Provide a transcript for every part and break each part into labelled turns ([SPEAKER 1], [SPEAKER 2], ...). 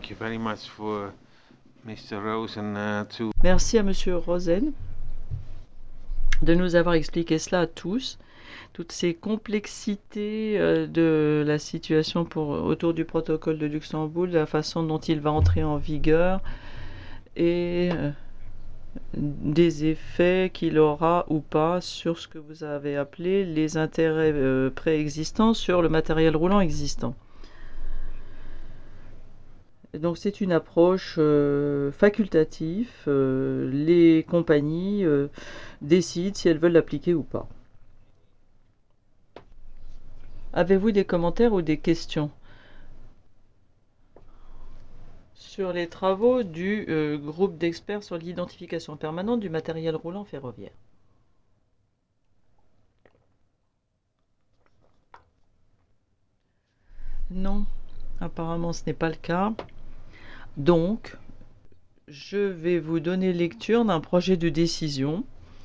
[SPEAKER 1] Thank you very much for Mr. Rosen
[SPEAKER 2] Merci à Monsieur Rosen de nous avoir expliqué cela à tous, toutes ces complexités de la situation autour du protocole de Luxembourg, la façon dont il va entrer en vigueur et des effets qu'il aura ou pas sur ce que vous avez appelé les intérêts préexistants sur le matériel roulant existant. Donc c'est une approche facultative. Les compagnies décident si elles veulent l'appliquer ou pas. Avez-vous des commentaires ou des questions sur les travaux du groupe d'experts sur l'identification permanente du matériel roulant ferroviaire? Non, apparemment ce n'est pas le cas. Donc, je vais vous donner lecture d'un projet de décision.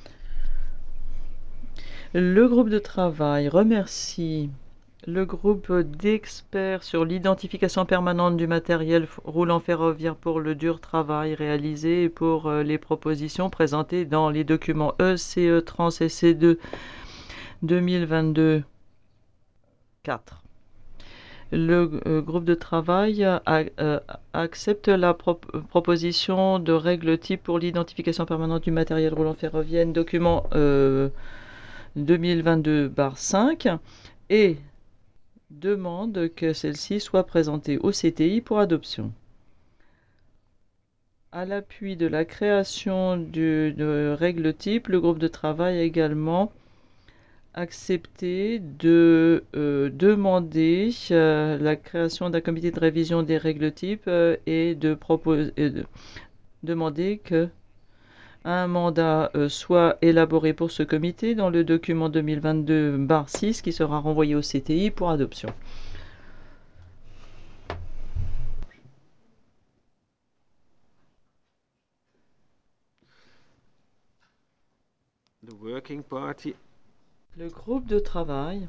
[SPEAKER 2] Le groupe de travail remercie le groupe d'experts sur l'identification permanente du matériel roulant ferroviaire pour le dur travail réalisé et pour les propositions présentées dans les documents ECE Trans SC2 2022-4. Le groupe de travail accepte la proposition de règles type pour l'identification permanente du matériel roulant ferroviaire, document 2022-5, et demande que celle-ci soit présentée au CTI pour adoption. À l'appui de la création de règles type, le groupe de travail a également accepté de demander la création d'un comité de révision des règles types et de demander que un mandat soit élaboré pour ce comité dans le document 2022-6 qui sera renvoyé au CTI pour adoption.
[SPEAKER 1] The Working Party.
[SPEAKER 2] Le groupe de travail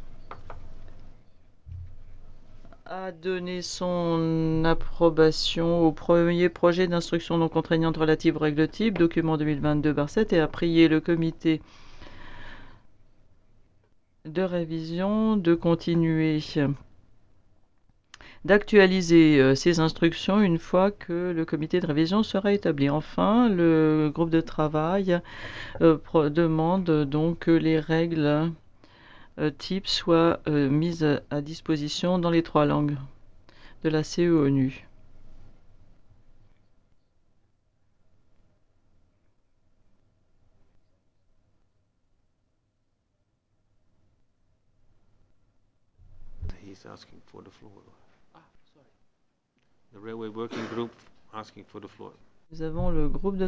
[SPEAKER 2] a donné son approbation au premier projet d'instruction non contraignante relative aux règles types, document 2022-7, et a prié le comité de révision de continuer d'actualiser ces instructions une fois que le comité de révision sera établi. Enfin, le groupe de travail demande donc que les règles types soient mises à disposition dans les 3 langues de la CE-ONU.
[SPEAKER 1] He's asking for the floor. The Railway Working Group asking for the floor.
[SPEAKER 2] Nous avons le groupe de